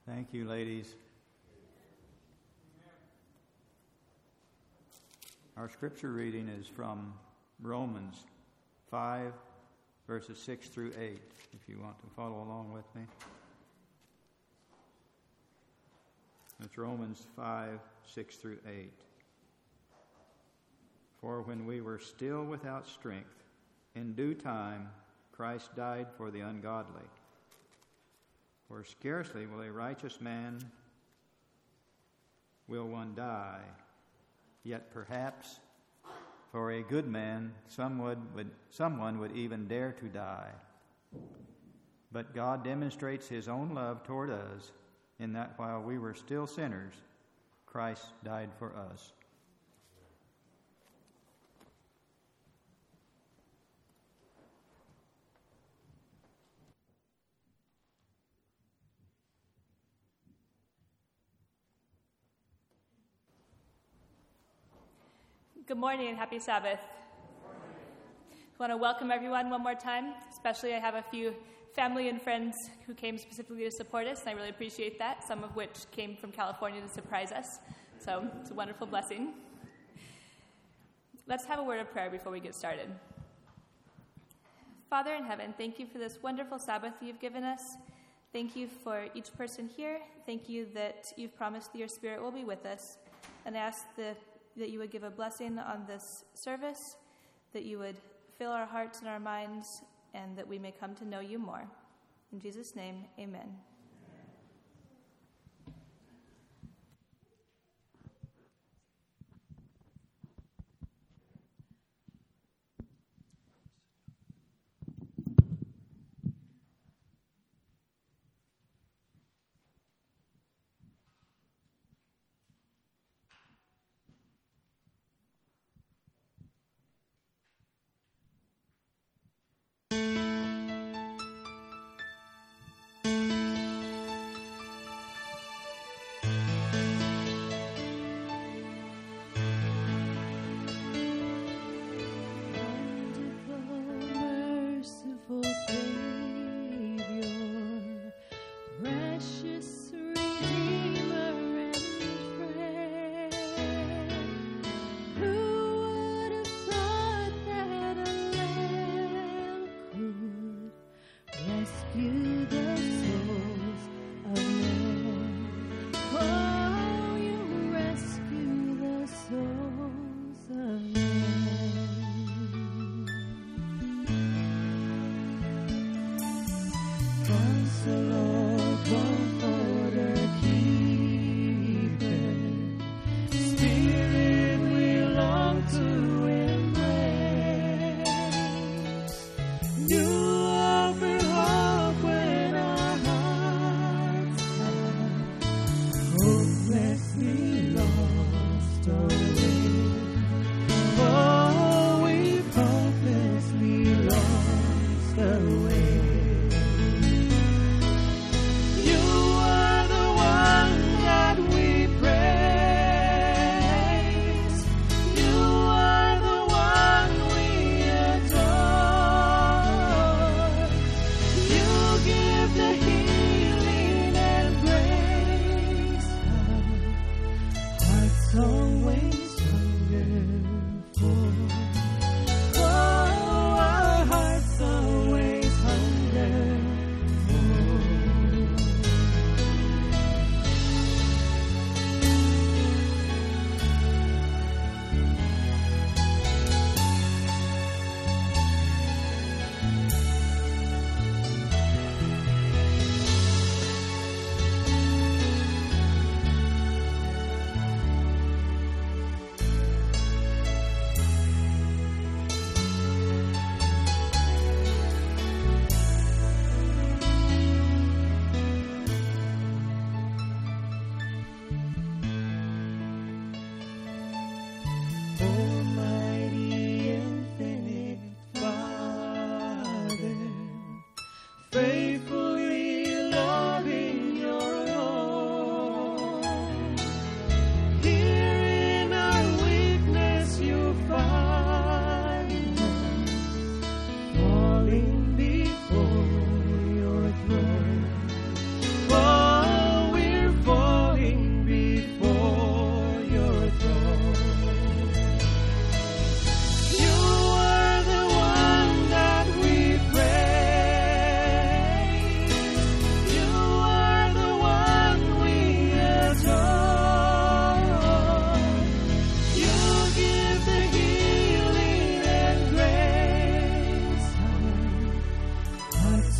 Thank you, ladies. Our scripture reading is from Romans 5, verses 6 through 8, if you want to follow along with me. It's Romans 5, 6 through 8. For when we were still without strength, in due time Christ died for the ungodly. For scarcely will a righteous man will one die, yet perhaps for a good man someone would even dare to die. But God demonstrates his own love toward us in that while we were still sinners, Christ died for us. Good morning and happy Sabbath. I want to welcome everyone one more time. Especially I have a few family and friends who came specifically to support us, and I really appreciate that, some of which came from California to surprise us. So it's a wonderful blessing. Let's have a word of prayer before we get started. Father in heaven, thank you for this wonderful Sabbath you've given us. Thank you for each person here. Thank you that you've promised that your Spirit will be with us. And I ask that you would give a blessing on this service, that you would fill our hearts and our minds, and that we may come to know you more. In Jesus' name, amen. Who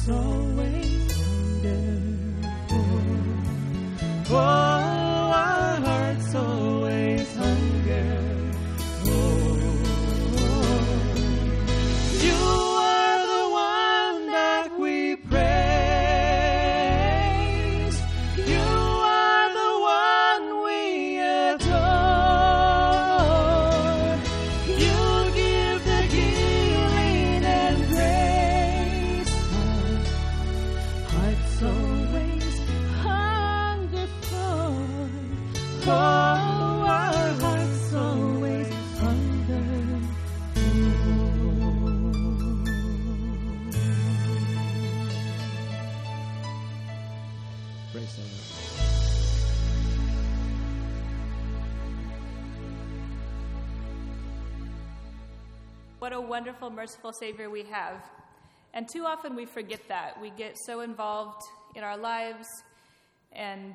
hearts always hunger for. Oh, our hearts always hunger for. You are the one that we praise. You are the one we adore. You give the healing and grace. Our hearts always hunger for. Oh, our hearts always hunger for. Praise the Lord. What a wonderful, merciful Savior we have. And too often we forget that. We get so involved in our lives and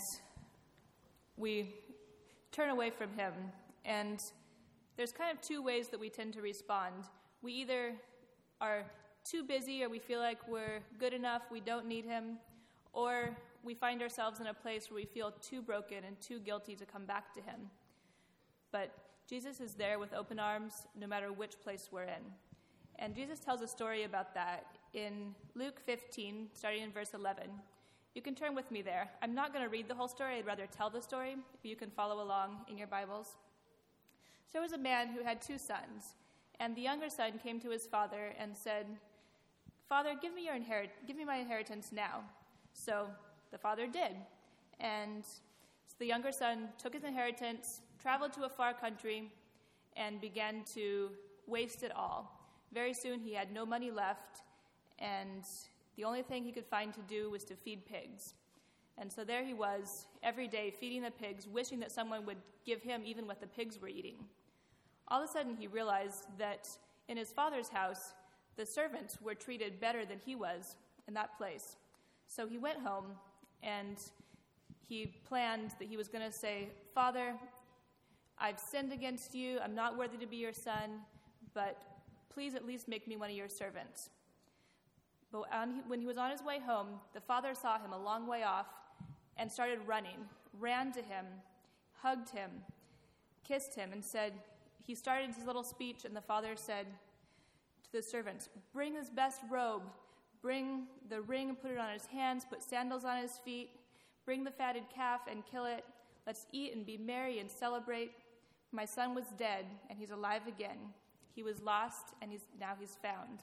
we turn away from Him. And there's kind of two ways that we tend to respond. We either are too busy or we feel like we're good enough, we don't need Him, or we find ourselves in a place where we feel too broken and too guilty to come back to Him. But Jesus is there with open arms no matter which place we're in. And Jesus tells a story about that in Luke 15, starting in verse 11. You can turn with me there. I'm not going to read the whole story. I'd rather tell the story, if you can follow along in your Bibles. So there was a man who had 2 sons, and the younger son came to his father and said, "Father, give me my inheritance now." So the father did. And so the younger son took his inheritance, traveled to a far country, and began to waste it all. Very soon he had no money left, and the only thing he could find to do was to feed pigs. And so there he was, every day feeding the pigs, wishing that someone would give him even what the pigs were eating. All of a sudden he realized that in his father's house, the servants were treated better than he was in that place. So he went home, and he planned that he was going to say, "Father, I've sinned against you. I'm not worthy to be your son, but please at least make me one of your servants." But when he was on his way home, the father saw him a long way off and started running, ran to him, hugged him, kissed him, and said, he started his little speech, and the father said to the servants, "Bring his best robe, bring the ring and put it on his hands, put sandals on his feet, bring the fatted calf and kill it. Let's eat and be merry and celebrate. My son was dead, and he's alive again. He was lost, and now he's found."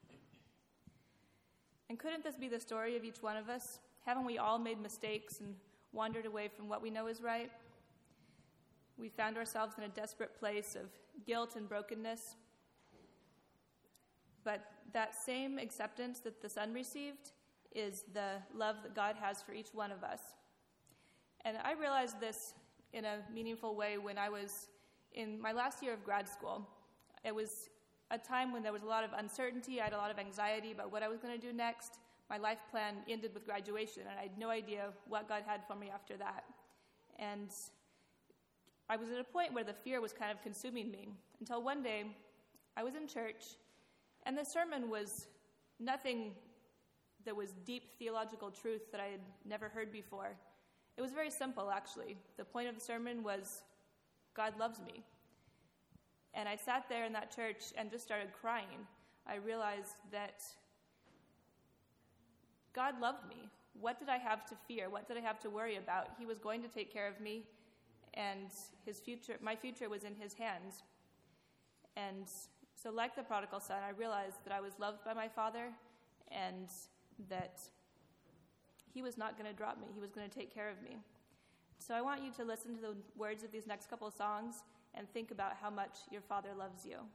And couldn't this be the story of each one of us? Haven't we all made mistakes and wandered away from what we know is right? We found ourselves in a desperate place of guilt and brokenness. But that same acceptance that the Son received is the love that God has for each one of us. And I realized this in a meaningful way when I was in my last year of grad school. It was a time when there was a lot of uncertainty. I had a lot of anxiety about what I was going to do next. My life plan ended with graduation, and I had no idea what God had for me after that. And I was at a point where the fear was kind of consuming me, until one day I was in church, and the sermon was nothing that was deep theological truth that I had never heard before. It was very simple, actually. The point of the sermon was, God loves me. And I sat there in that church and just started crying. I realized that God loved me. What did I have to fear? What did I have to worry about? He was going to take care of me, and my future was in His hands. And so like the prodigal son, I realized that I was loved by my Father, and that He was not going to drop me. He was going to take care of me. So I want you to listen to the words of these next couple of songs and think about how much your Father loves you.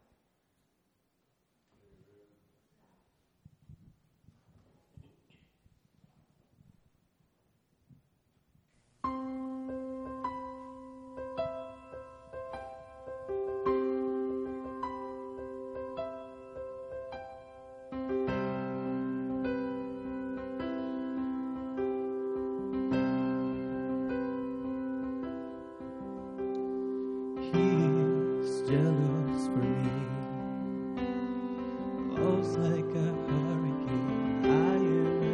He's jealous for me, blows like a hurricane. I am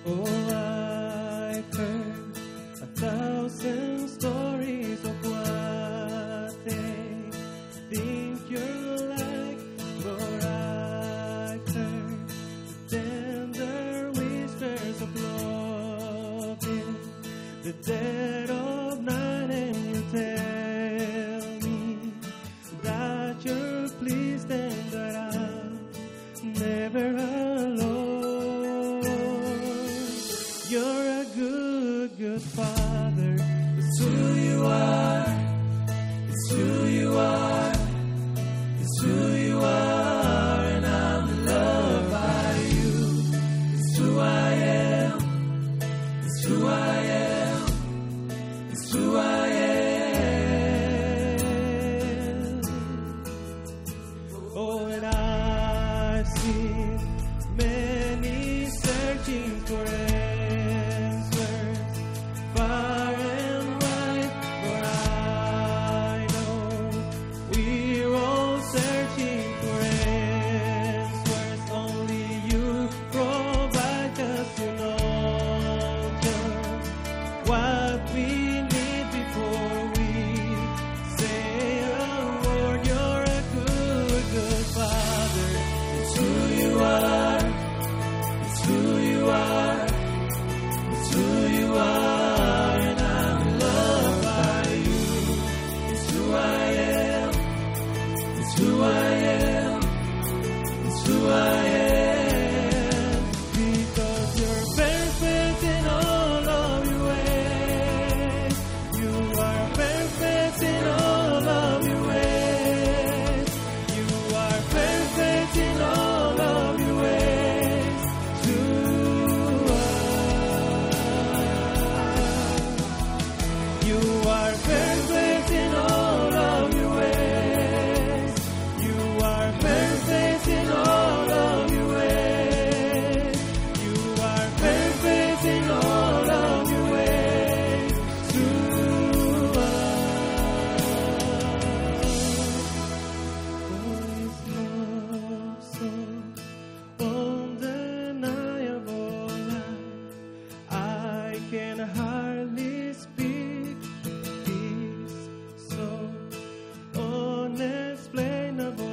Oh, I've heard 1,000 stories of what they think you're like, but I've heard the tender whispers of love in the dead of night, and you tell me that you're pleased and that I'm never alone. You're a good, good Father. It's who you are. It's who you are. It's who you are, and I'm loved by you. It's who I am. It's who I am. It's who I am. Oh, and I've seen many searching for answers far and wide, but I know we're all searching for answers. Only you provide, 'cause you know just what we need before we say a word. You're a good, good Father. It's who you are. It's who you are. It's who you are, and I'm loved by you. It's who I am. It's who I am. It's who I am. Because you're perfect in all of your ways. You are perfect in all of your ways. You are perfect in all of your ways to us. You are perfect in all of your ways. You are perfect in all of your ways. You are perfect in all of your ways to us. For His love so undeniable, I can hardly speak. Peace so unexplainable,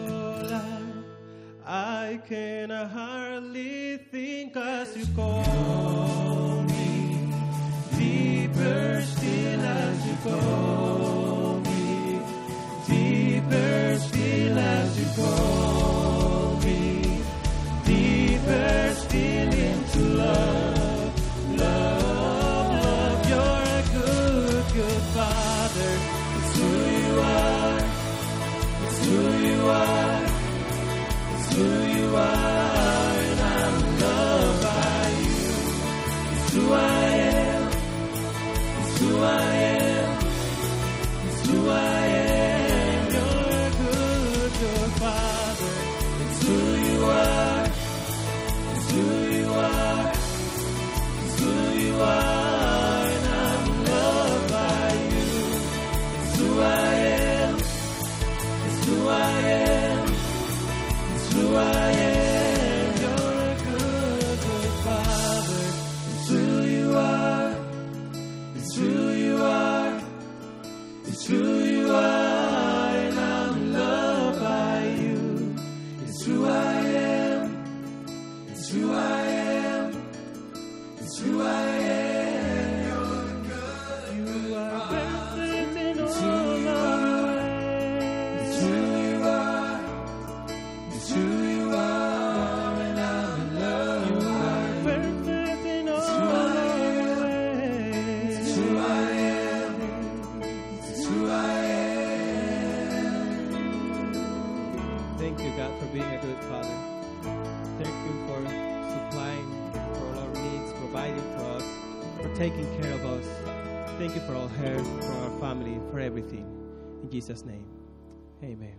I can hardly think as you call me. Deeper still as you call me. Deeper still as you call me. Deeper still into love, love, love. You're a good, good Father. It's who you are. It's who you are. It's who you are, and I'm loved by you. It's who I am. It's who I am. It's who I am. You're a good, good Father. It's who you are. It's who you are. It's who you are, and I'm loved by you. It's who I am. It's who I am. It's who I am. You're a good, good Father. It's who you are. It's who you are. It's who you are, and I'm loved by you. It's who I am. It's who I am. It's who I am. You're good. You are perfect in all of your ways. It's who you are. It's who you are, and I'm loved. You are perfect in all of your ways. It's who I am. It's who I am. Thank you, God, for being a good Father. Thank you for supplying for all our needs, providing for us, for taking care of us. Thank you for all health, for our family, for everything. In Jesus' name, amen.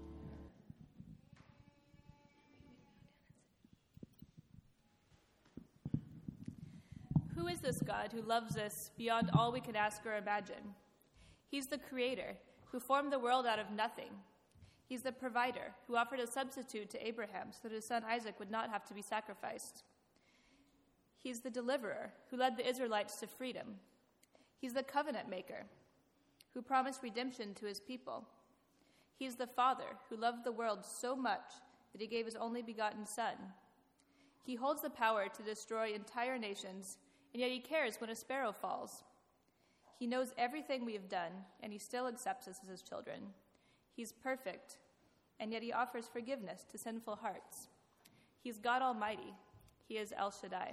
Who is this God who loves us beyond all we could ask or imagine? He's the Creator who formed the world out of nothing. He's the Provider who offered a substitute to Abraham so that his son Isaac would not have to be sacrificed. He's the deliverer who led the Israelites to freedom. He's the covenant maker who promised redemption to his people. He's the Father who loved the world so much that he gave his only begotten Son. He holds the power to destroy entire nations, and yet he cares when a sparrow falls. He knows everything we have done, and he still accepts us as his children. He's perfect, and yet he offers forgiveness to sinful hearts. He's God Almighty. He is El Shaddai.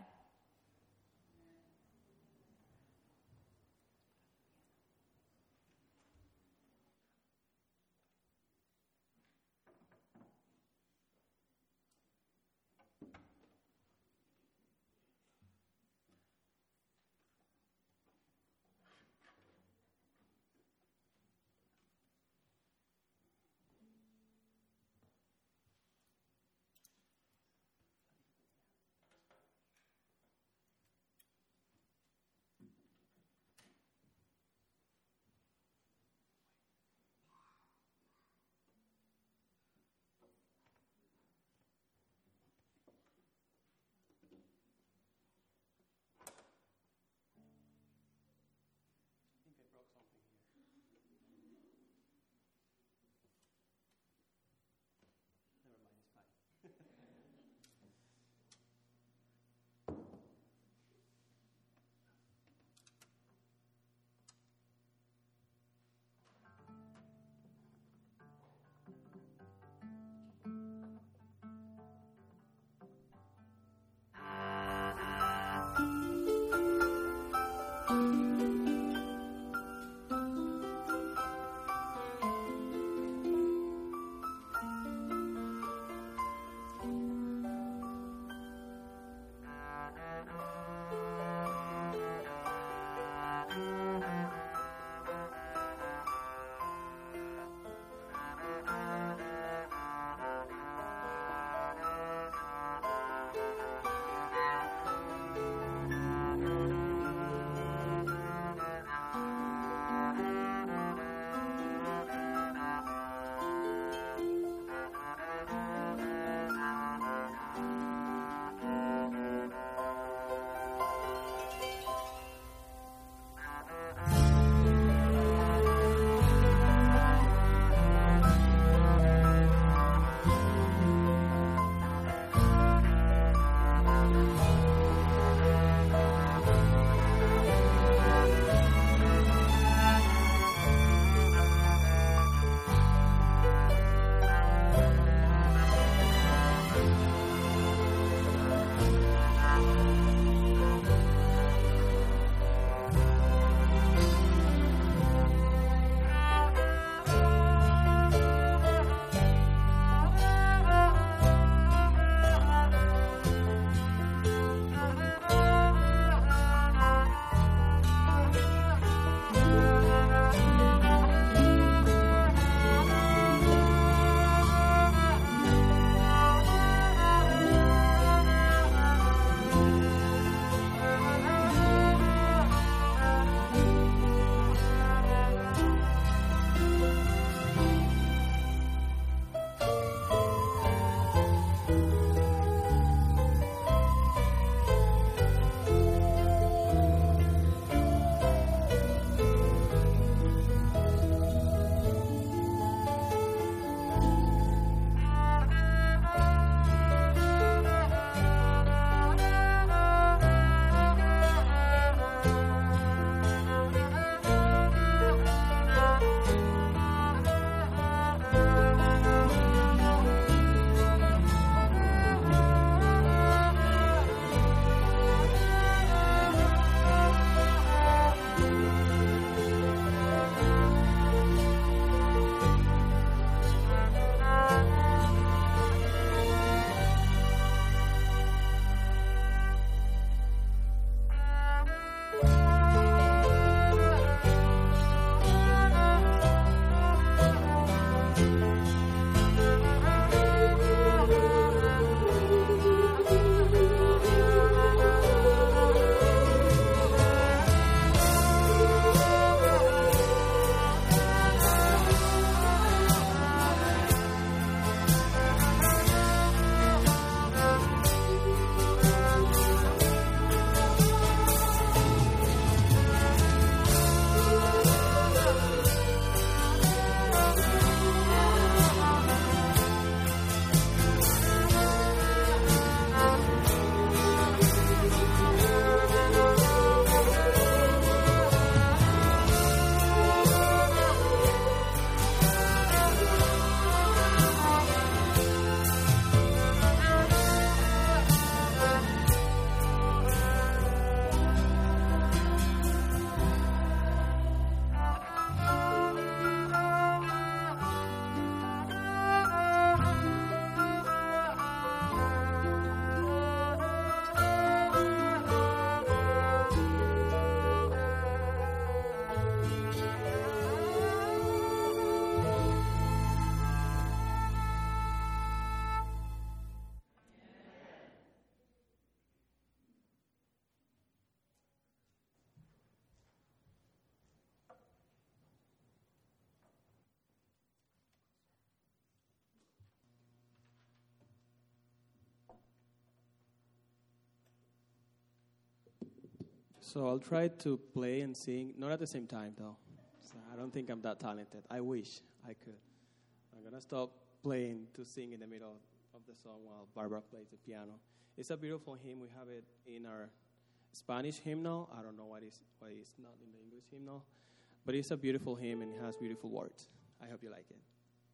So I'll try to play and sing, not at the same time, though. So I don't think I'm that talented. I wish I could. I'm going to stop playing to sing in the middle of the song while Barbara plays the piano. It's a beautiful hymn. We have it in our Spanish hymnal. I don't know why it's not in the English hymnal. But it's a beautiful hymn and it has beautiful words. I hope you like it.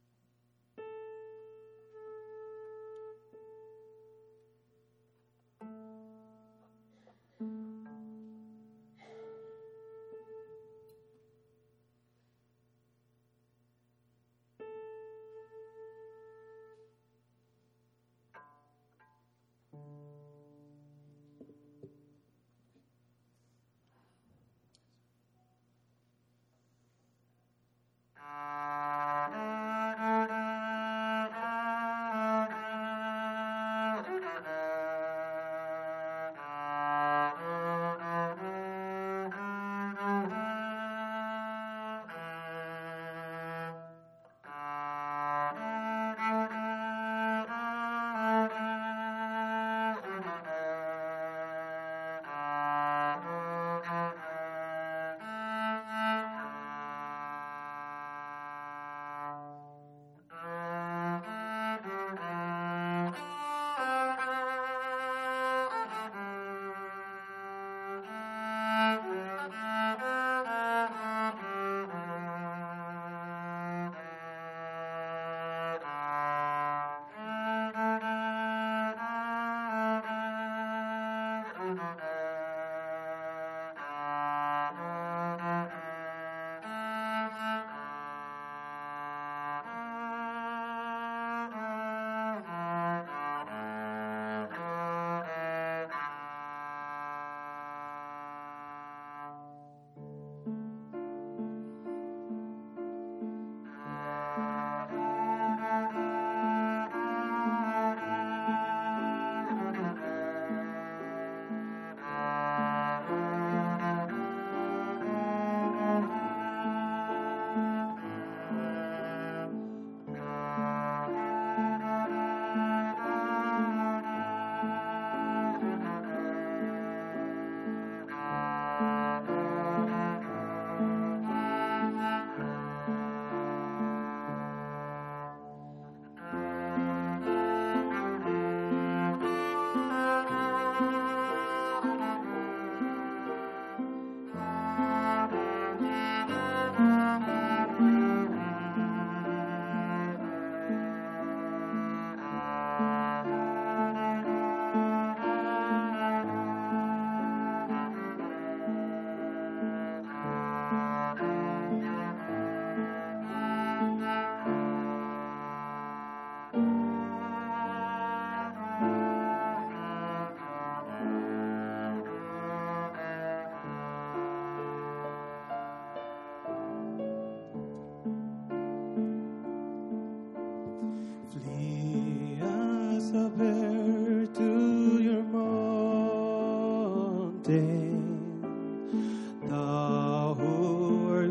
Thou who art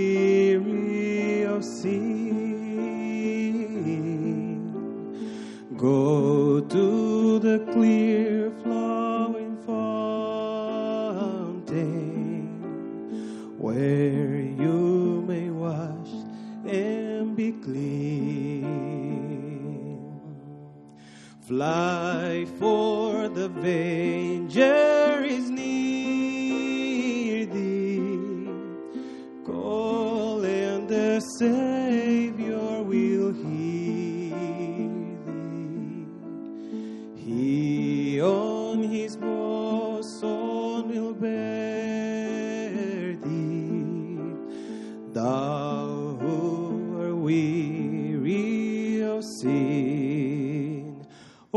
weary of sin, go to the clear flowing fountain, where you may wash and be clean. Fly, for the avenger is near thee. Call, and the Savior will hear thee. He on his bosom will bear thee. Thou who art weary of sin,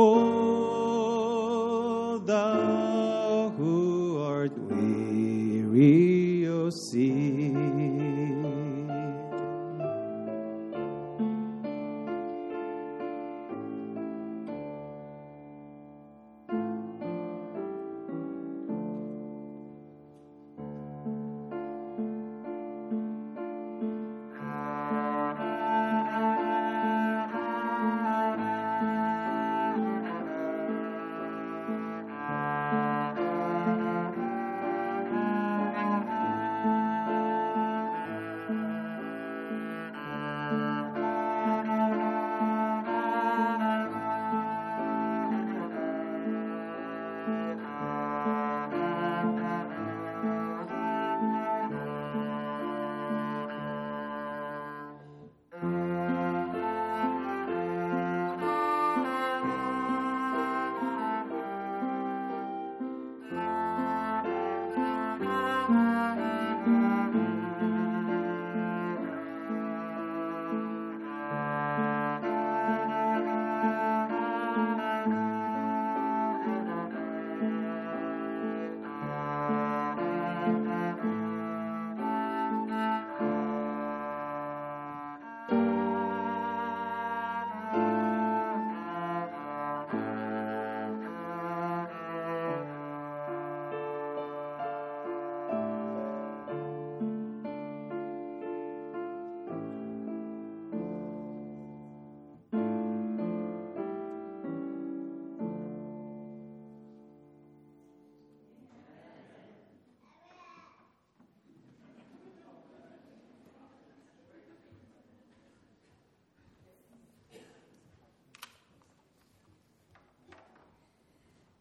O thou who art weary of sin.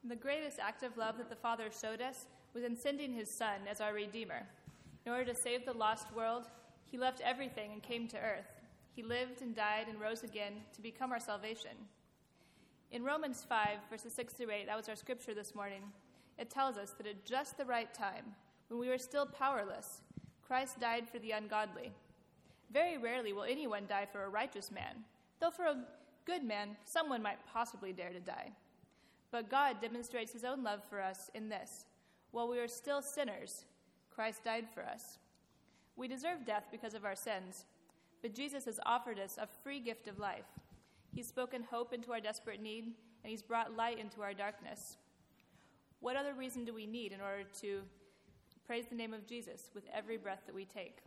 The greatest act of love that the Father showed us was in sending his Son as our Redeemer. In order to save the lost world, he left everything and came to earth. He lived and died and rose again to become our salvation. In Romans 5, verses 6 through 8, that was our scripture this morning, it tells us that at just the right time, when we were still powerless, Christ died for the ungodly. Very rarely will anyone die for a righteous man, though for a good man, someone might possibly dare to die. But God demonstrates his own love for us in this: while we were still sinners, Christ died for us. We deserve death because of our sins, but Jesus has offered us a free gift of life. He's spoken hope into our desperate need, and he's brought light into our darkness. What other reason do we need in order to praise the name of Jesus with every breath that we take?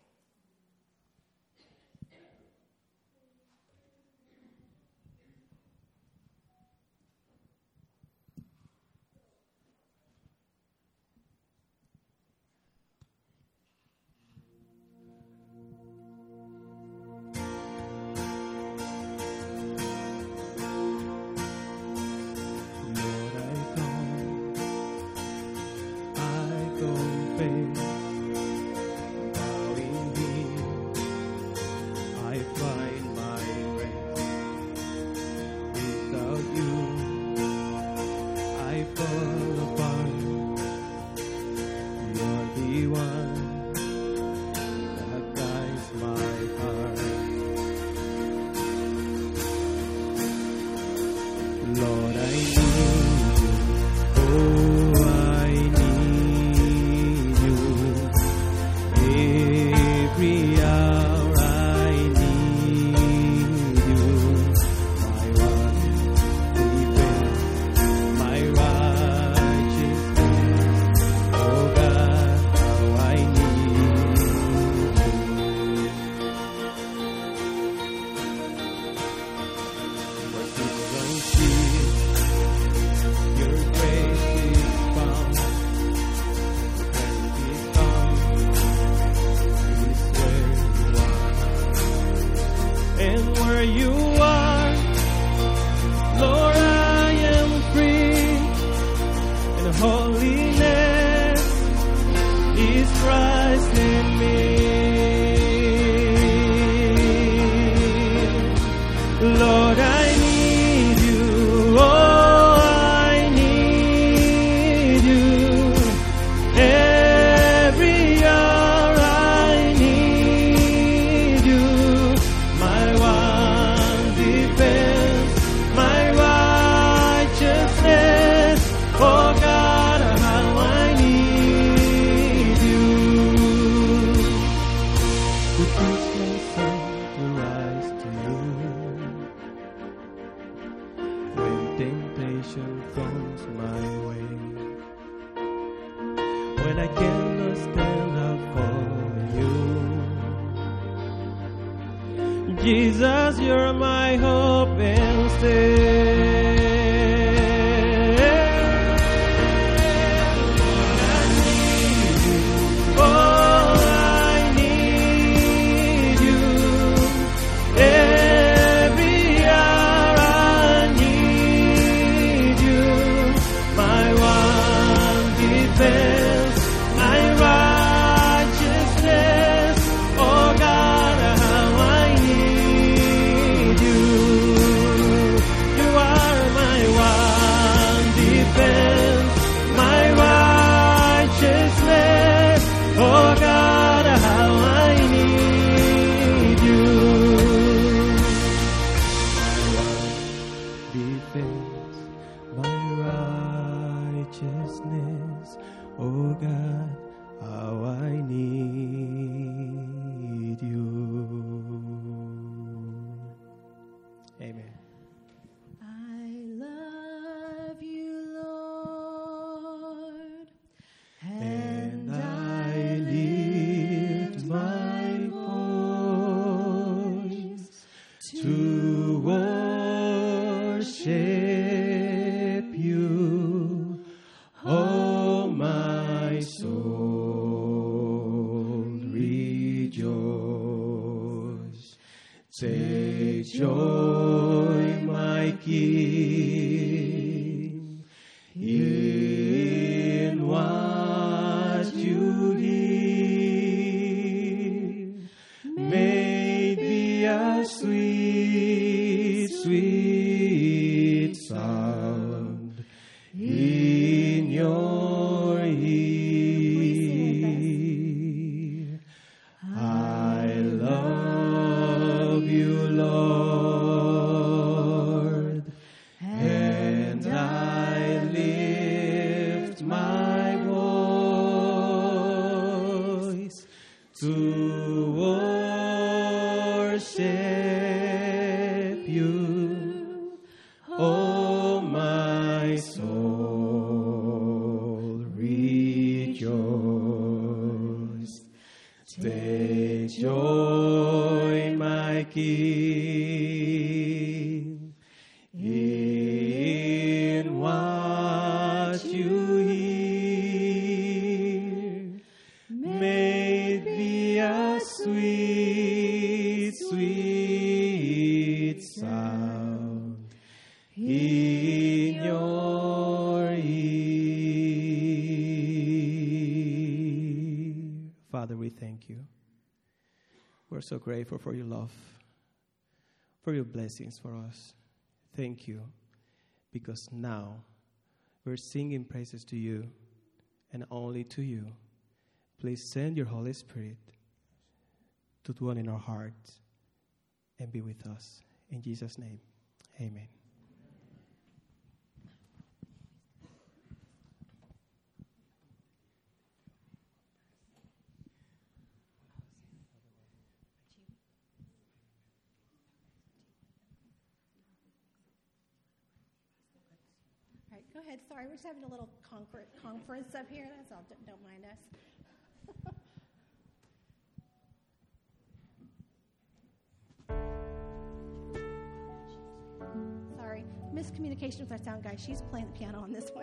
Jesus, you're my hope and stay. Take joy, my King, sweet sound in your ear. I love you, Lord, and I lift my voice to worship you. Oh, my soul, rejoice. Take joy, my King, in what you hear. May it be a sweet, sweet sound in your ear. Father, we thank you. We're so grateful for your love, for your blessings for us. Thank you, because now we're singing praises to you and only to you. Please send your Holy Spirit to dwell in our hearts and be with us. In Jesus' name, amen. All right, go ahead. Sorry, we're just having a little conference up here. That's all. Don't mind us. Sorry, miscommunication with our sound guy. She's playing the piano on this one.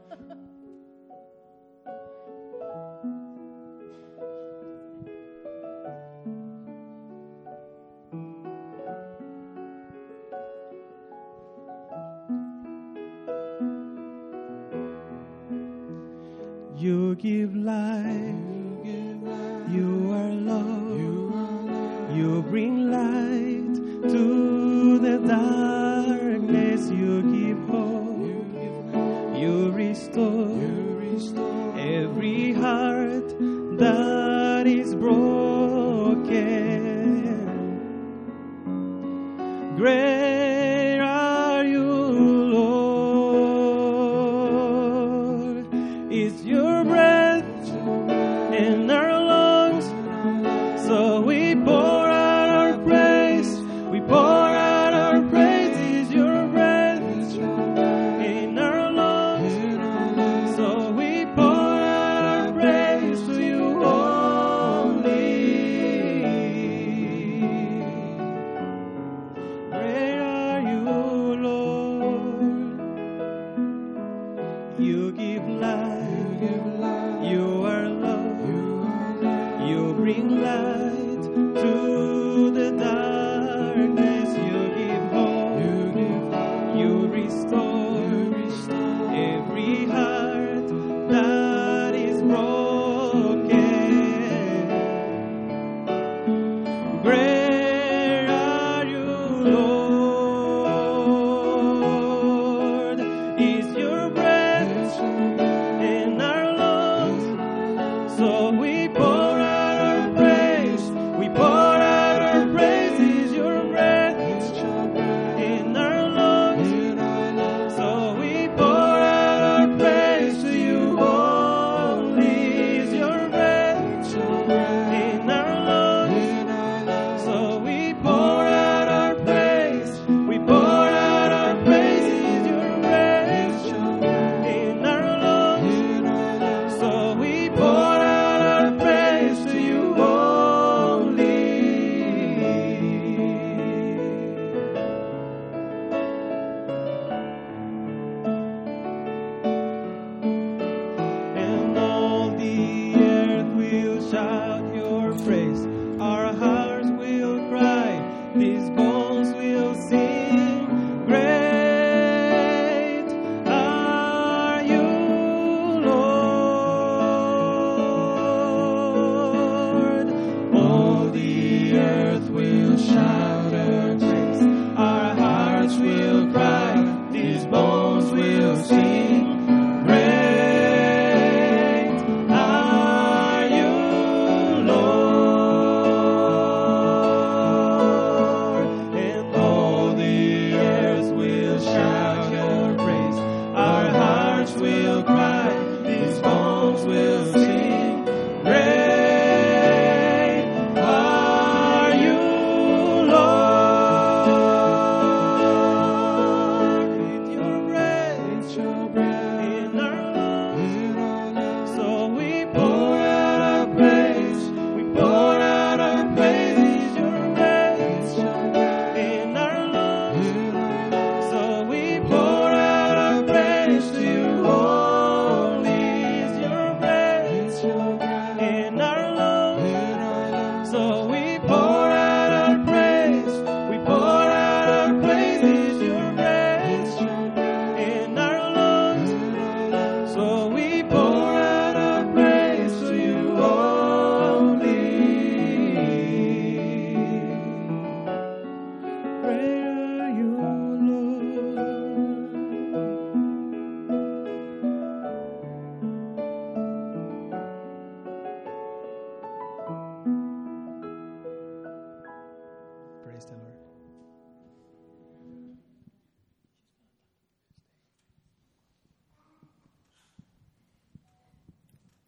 You give life, you are love, you bring light to the darkness, you give hope, you restore every heart that is broken. Great are you, Lord. It's your breath in our lungs, so we pour out our praise. We pour out our praise. It's your breath in our lungs, so we pour out our praise to you only. Great are you, Lord. You give life. You are love. You bring light to the darkness. You give hope. You restore every heart that is broken. Great are you, Lord. Is your breath in our lungs, so we pour out our praise. We pour out our praise. Is your breath in our lungs,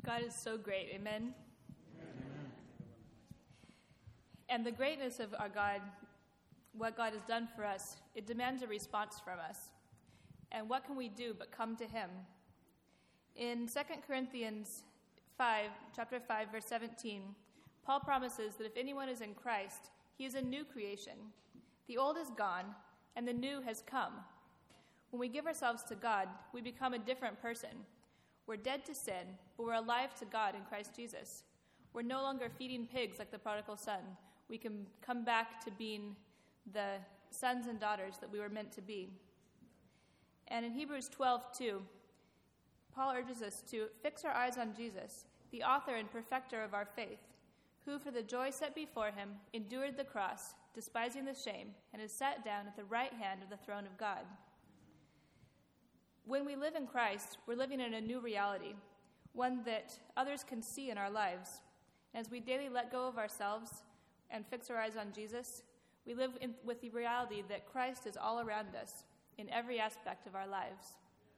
God is so great, amen? And the greatness of our God, what God has done for us, it demands a response from us. And what can we do but come to him? In 2 Corinthians 5, chapter 5, verse 17, Paul promises that if anyone is in Christ, he is a new creation. The old is gone, and the new has come. When we give ourselves to God, we become a different person. We're dead to sin, but we're alive to God in Christ Jesus. We're no longer feeding pigs like the prodigal son. We can come back to being the sons and daughters that we were meant to be. And in Hebrews 12:2, Paul urges us to fix our eyes on Jesus, the author and perfecter of our faith, who for the joy set before him endured the cross, despising the shame, and is sat down at the right hand of the throne of God. When we live in Christ, we're living in a new reality, one that others can see in our lives. As we daily let go of ourselves and fix our eyes on Jesus, we live with the reality that Christ is all around us in every aspect of our lives.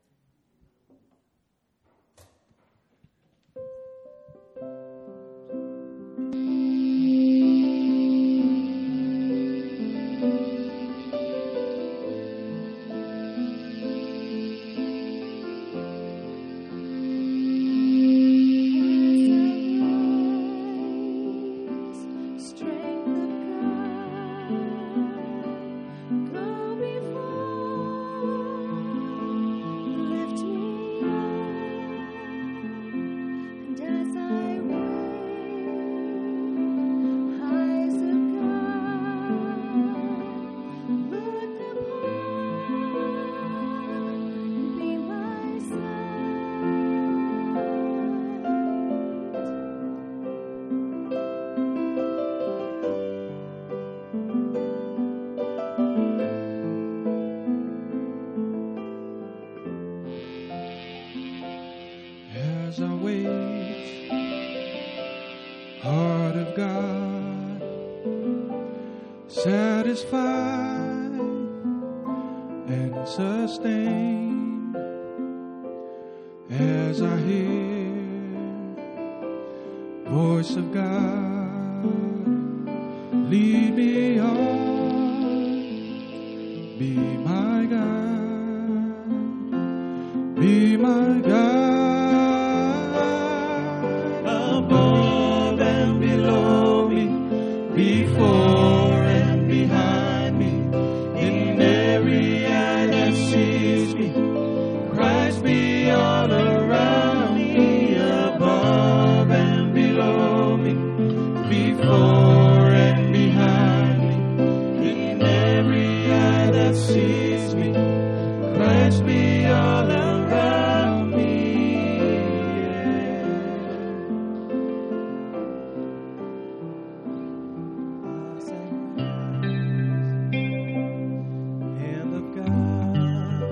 As I wait, heart of God, satisfied and sustained, as I hear voice of God, lead me on, be my God, be my God. Above and below me, before and behind me, in every eye that sees me, Christ be all around me. Above and below me, before and behind me, in every eye that sees me, Christ be all around me. Hand of God,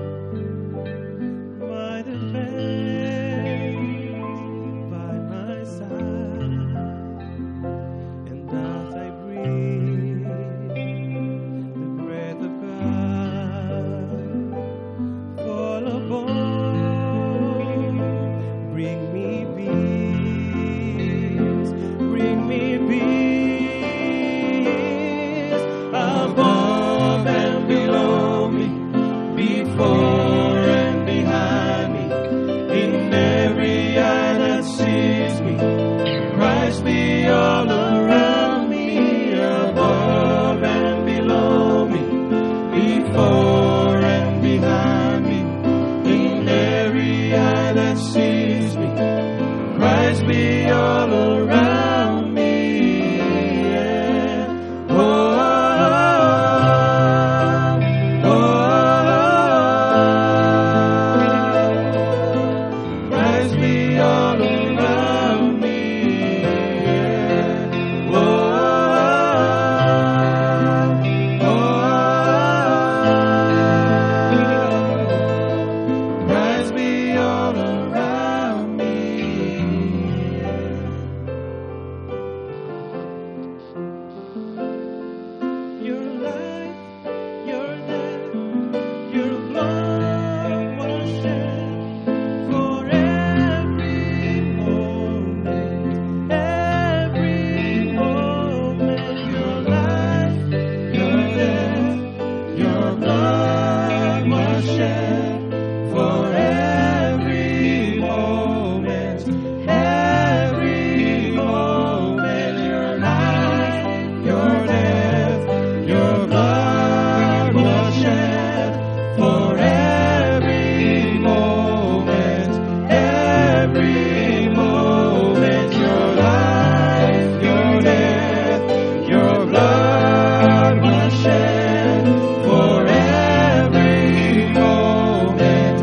my defense, by my side, and as I breathe the breath of God, fall upon, bring me peace, bring me peace, above and below me, before and behind me, in every eye that sees me, Christ be all around me. Above and below me, before and behind me, in every eye that sees me, Christ be all around me. Yeah. Oh, Christ be all around me. Yeah. Christ be all around me. shed for every moment, your life, your death, your blood was shed for every moment, your life, your death, your blood was shed for every moment,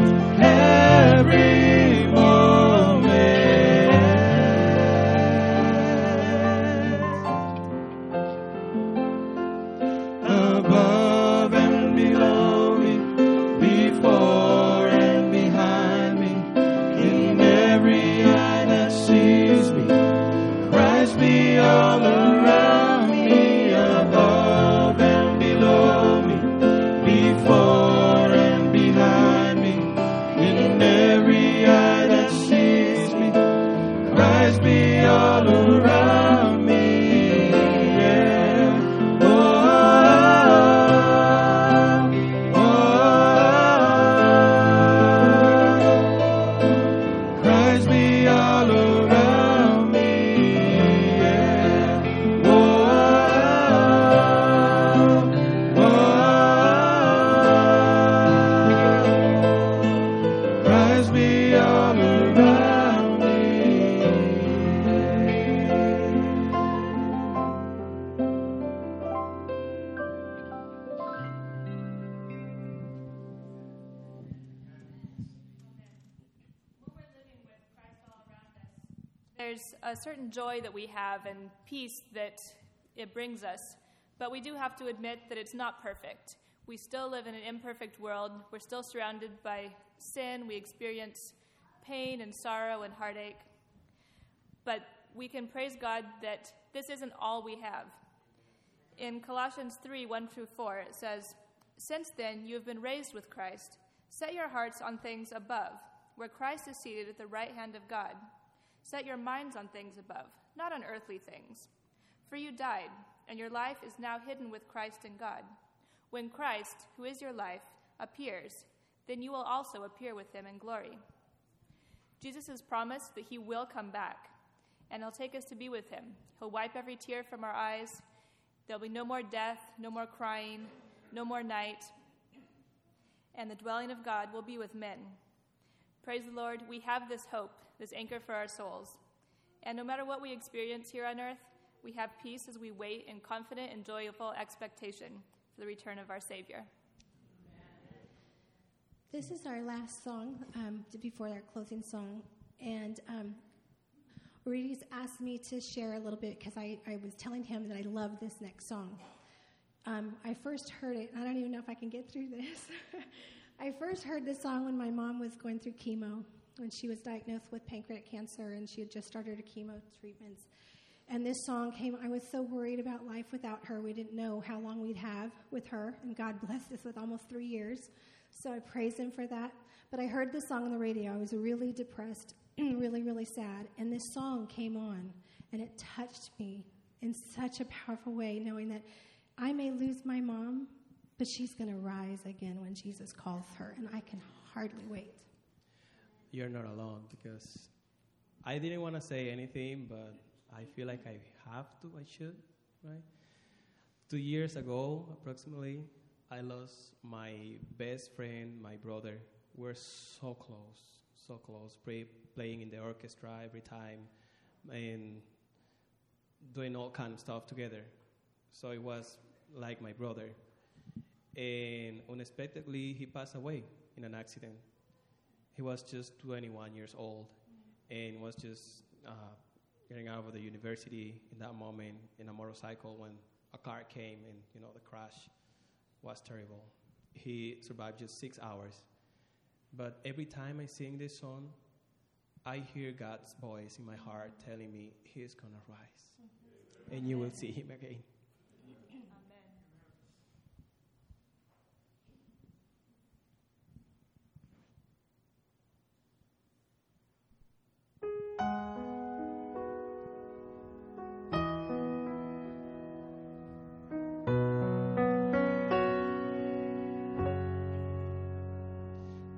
above and below me, before and behind me, in every eye that sees me, Christ be all around me, above and below me, before and behind me, in every eye that sees me, Christ be all around me. Christ be all around me. Christ be all around me. There's a certain joy that we have and peace that it brings us, but we do have to admit that it's not perfect. We still live in an imperfect world. We're still surrounded by sin. We experience pain and sorrow and heartache. But we can praise God that this isn't all we have. In Colossians 3:1-4, it says, "Since then you have been raised with Christ. Set your hearts on things above, where Christ is seated at the right hand of God. Set your minds on things above, not on earthly things. For you died, and your life is now hidden with Christ in God. When Christ, who is your life, appears, then you will also appear with him in glory." Jesus has promised that he will come back, and he'll take us to be with him. He'll wipe every tear from our eyes. There'll be no more death, no more crying, no more night, and the dwelling of God will be with men. Praise the Lord, we have this hope, this anchor for our souls. And no matter what we experience here on earth, we have peace as we wait in confident and joyful expectation for the return of our Savior. This is our last song before our closing song. And Rudy's asked me to share a little bit because I was telling him that I love this next song. I first heard it, I don't even know if I can get through this. I first heard this song when my mom was going through chemo, when she was diagnosed with pancreatic cancer, and she had just started her chemo treatments. And this song came, I was so worried about life without her. We didn't know how long we'd have with her, and God blessed us with almost 3 years. So I praise him for that. But I heard this song on the radio. I was really depressed, really, really sad. And this song came on, and it touched me in such a powerful way, knowing that I may lose my mom, but she's going to rise again when Jesus calls her, and I can hardly wait. You're not alone, because I didn't want to say anything, but I feel like I have to, I should, right? 2 years ago, approximately, I lost my best friend, my brother. We're so close, playing in the orchestra every time and doing all kind of stuff together. So it was like my brother. And unexpectedly, he passed away in an accident. He was just 21 years old and was just getting out of the university in that moment in a motorcycle when a car came and, the crash was terrible. He survived just 6 hours. But every time I sing this song, I hear God's voice in my heart telling me he's going to rise. And you will see him again.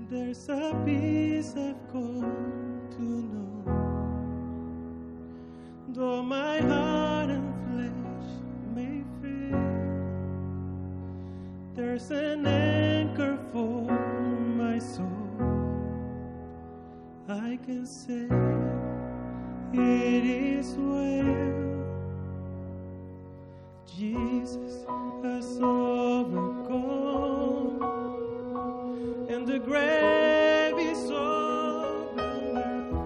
There's a peace I've come to know, though my heart and flesh may fail. There's an anchor for my soul. I can say it is well. Jesus has overcome, and the grave is over.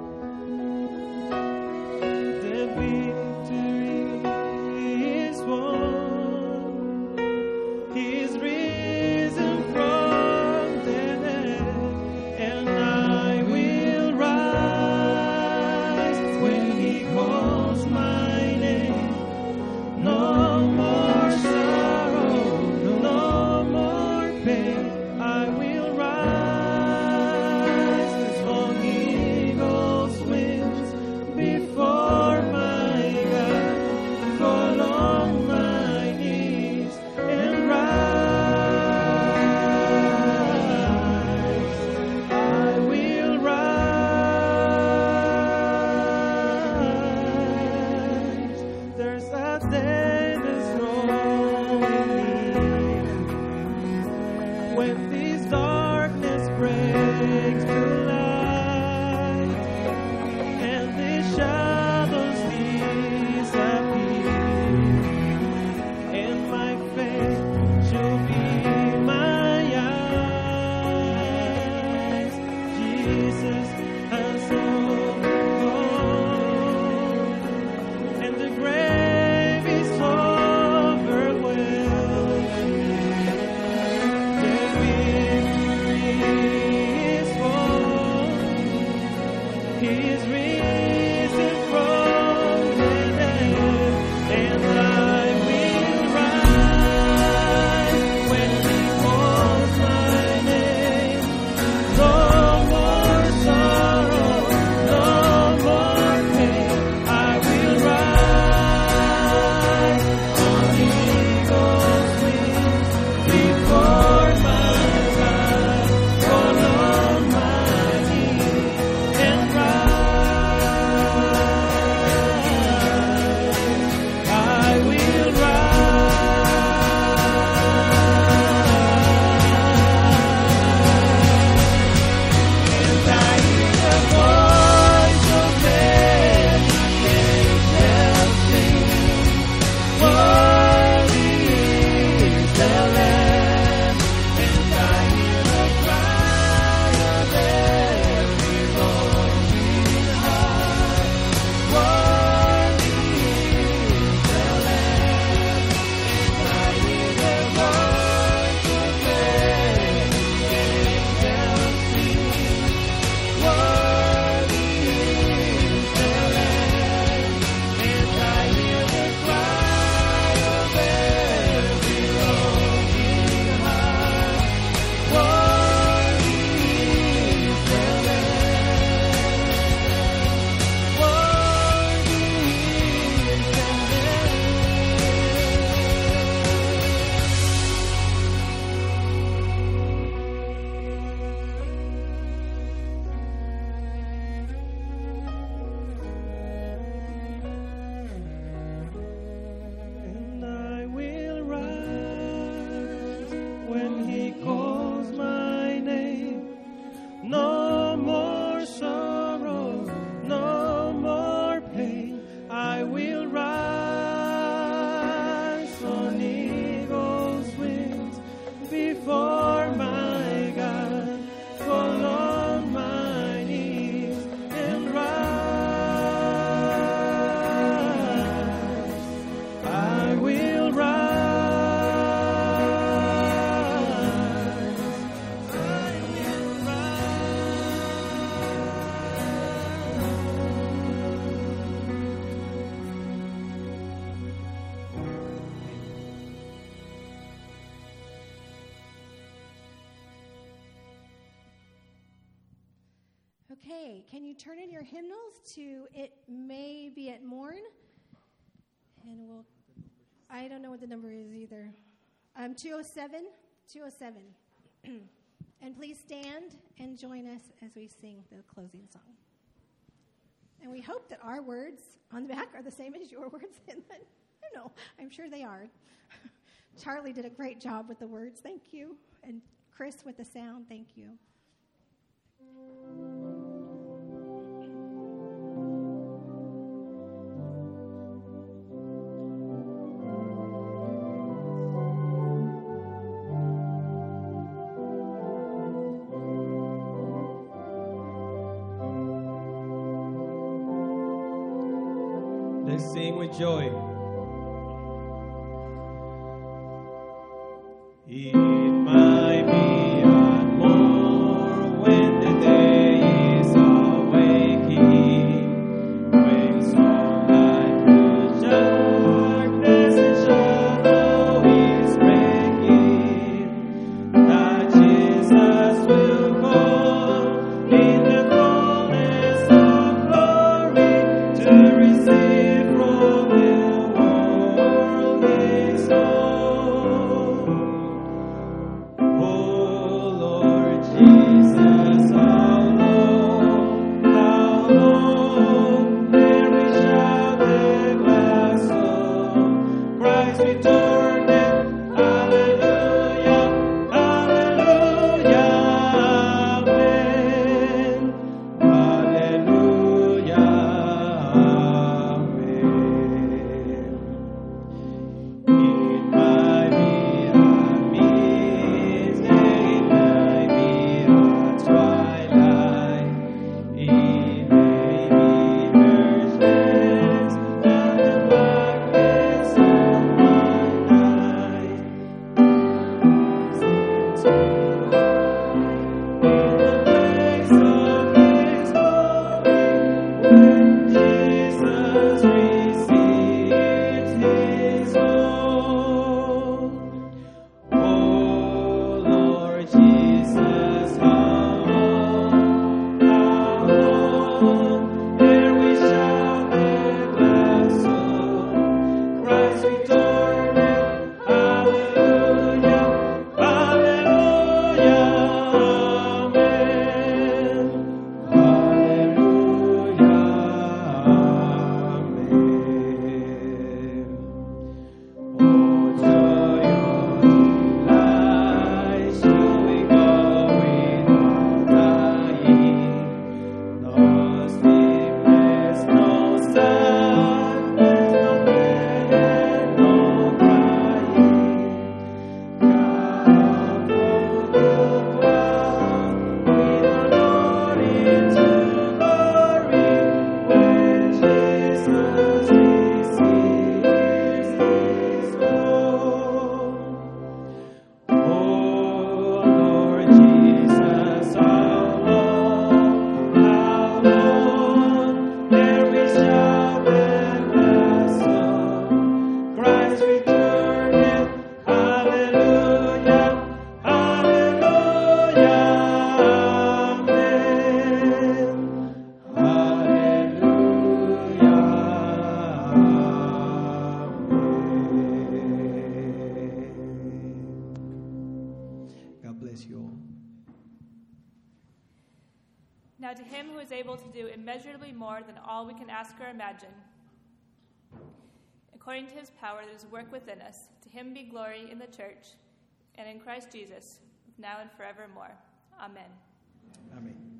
The victory is won. He is risen from the dead, and I will rise when He calls my name. No more sorrow, no more pain. I will rise on eagle's wings before my God. Fall on my knees and rise. I will rise. There's a day that's drawing near, when this darkness breaks to light, and the shadows disappear, and my faith shall be my eyes. Jesus has overcome, and the grave is overwhelmed. The victory is won. He is risen from the dead, and I will rise when He calls my name. No more sorrow, no more pain. I will rise on eagle's wings before my God. Fall on my knees and rise. I will rise. And I hear the voice of many angels sing, worthy is the Lamb. And I hear the cry of every longing heart, worthy is the Lamb. And I hear the voice of many angels sing, worthy is the Lamb. And I hear the cry of every longing heart, worthy is the Lamb. Worthy is the And I will rise when He calls my name. No more sorrow, no more pain. I will rise on eagle's wings before my God. Fall on my knees and rise. I will rise. I will Okay, can you turn in your hymnals to It May Be at Morn? And I don't know what the number is either. 207. And please stand and join us as we sing the closing song. And we hope that our words on the back are the same as your words. I don't know. I'm sure they are. Charlie did a great job with the words. Thank you. And Chris with the sound. Thank you. Let's sing with joy. It might be a more when the day is awakening, when sunlight through darkness and shadow is breaking, that Jesus will come in the fullness of glory to receive from the world his own. Oh Lord Jesus, how long may we shout the glad song? Christ returned, hallelujah, hallelujah, amen, hallelujah, amen. It might be a midday, it might be a twilight, it may be merciless, and the blackness of my night. In the place of His glory, when Jesus receives His own. Oh Lord Jesus, how long ere we shout the glad song? Christ returned, hallelujah, hallelujah, amen, hallelujah, amen. Oh joy, oh delight, shall we go without dying? No sickness, no sadness, no pain, no crying. Come through the cloud with the Lord into glory, when Jesus receives His own. Oh Lord Jesus, how long ere we shout the glad song? Christ returned, hallelujah, hallelujah, amen, hallelujah, amen. God bless you all. Now to him who is able to do immeasurably more than all we can ask or imagine, according to his power that is at work within us, to him be glory in the church and in Christ Jesus, now and forevermore. Amen. Amen.